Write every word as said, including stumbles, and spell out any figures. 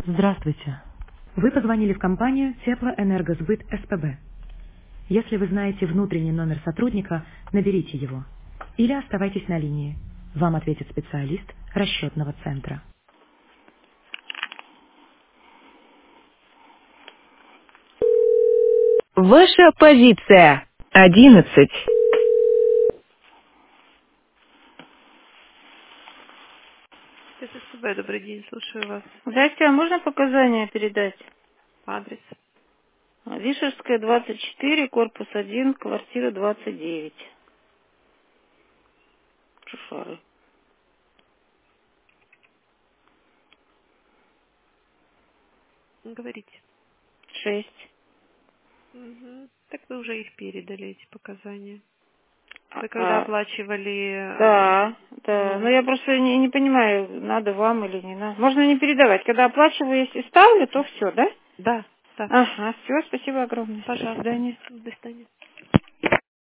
Здравствуйте. Вы позвонили в компанию Теплоэнергосбыт СПБ. Если вы знаете внутренний номер сотрудника, наберите его. Или оставайтесь на линии. Вам ответит специалист расчетного центра. Ваша позиция. Одиннадцать. ССБ, добрый день, слушаю вас. Здрасте, а можно показания передать? Адрес. Вишерская, двадцать четыре, корпус один, квартира двадцать девять. Шишары. Говорите. шесть. Мгм. Так вы уже их передали, эти показания. А, Вы когда а, оплачивали... э, да, да. Но Ну, я просто не, не понимаю, надо вам или не надо. Можно не передавать. Когда оплачиваю, если ставлю, то все, да? да, да. Ага, все, спасибо огромное. До Пожалуйста. свидания. До свидания.